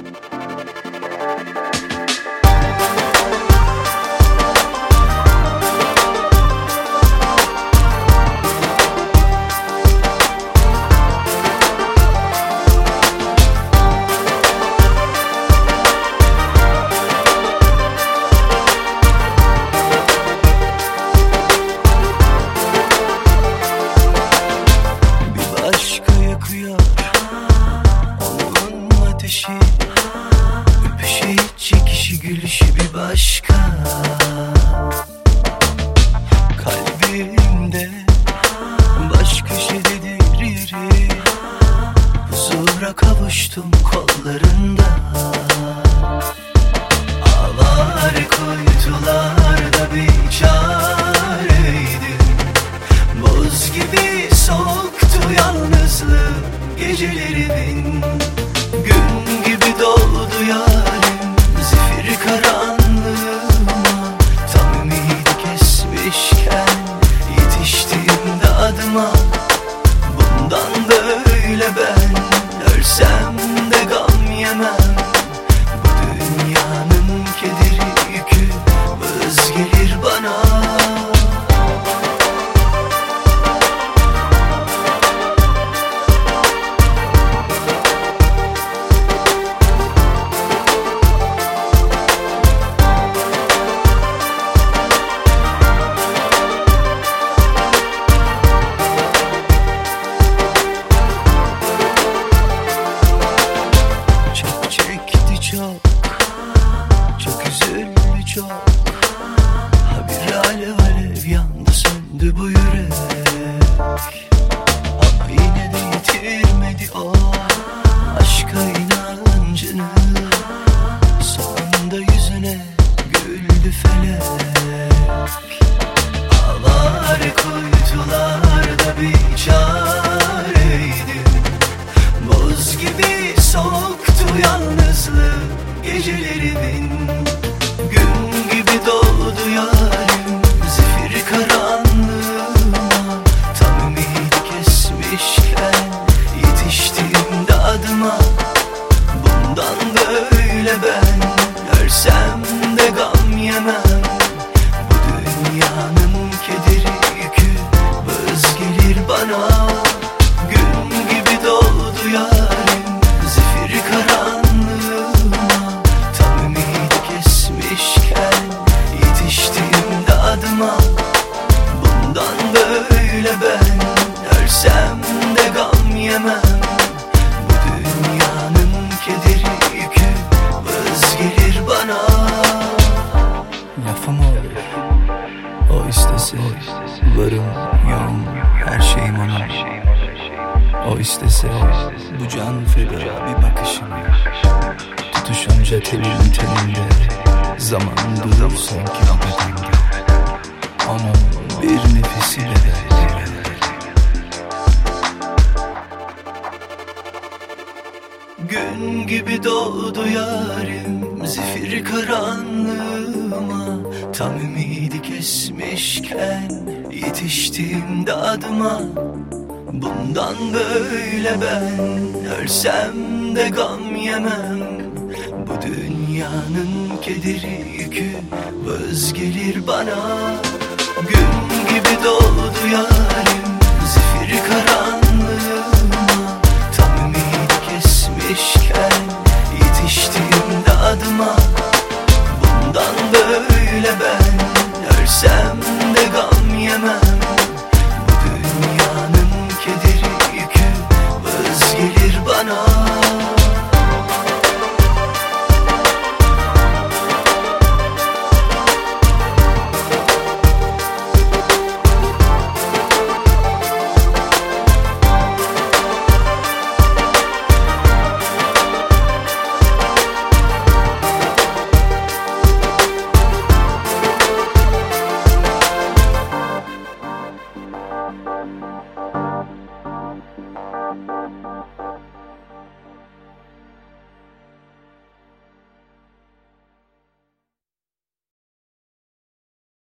Öpüşü, çekişi, gülüşü bir başka. Kalbimde baş köşededir yeri. Huzura kavuştum kollarında. Avare kuytularda bir çareydim. Buz gibi soğuktu yalnızlığım gecelerimin. Gün gibi doldu yarim zifiri karanlığıma. Tam ümidi kesmişken yetiştim de adıma. Bundan böyle ben ölsem de gam yemem. Bu dünyanın kederi yükü vız gelir bana. Çok üzüldü çok. Ha bir alev alev yandı söndü bu yürek. Ama yine de yitirmedi o aşka inancını. Sonunda yüzüne güldü felek. Avare kuytularda bir çareydim. Buz gibi soğuktu yalnızlığım gecelerimin. Gün gibi doğdu yarim zifiri karanlığıma. Tam ümidi kesmişken yetiştim de adıma. Bundan böyle ben ölsem de gam yemem. Bu dünyanın kederi yükü vız gelir bana. Gün gibi doğdu yarim zifiri karanlığıma. Tam ümidi kesmişken yetiştim de adıma. Bundan böyle ben ölsem de gam yemem. Bu dünyanın kederi yükü vız gelir bana. Lafım olur, o istese varım yoğum her şeyim ona. O istese bu can feda bir bakışına. Tutuşunca telin telinde zaman durur sanki o bedende. Onun bir nefesi bedel. Gün gibi doğdu yarim zifiri karanlığıma. Tam ümidi kesmişken yetiştim de adıma. Bundan böyle ben ölsem de gam yemem. Bu dünyanın kederi yükü vız gelir bana. Gün gibi doğdu yarim zifiri karanlığıma. Tam ümidi kesmişken yetiştim de adıma. Bundan böyle ben ölsem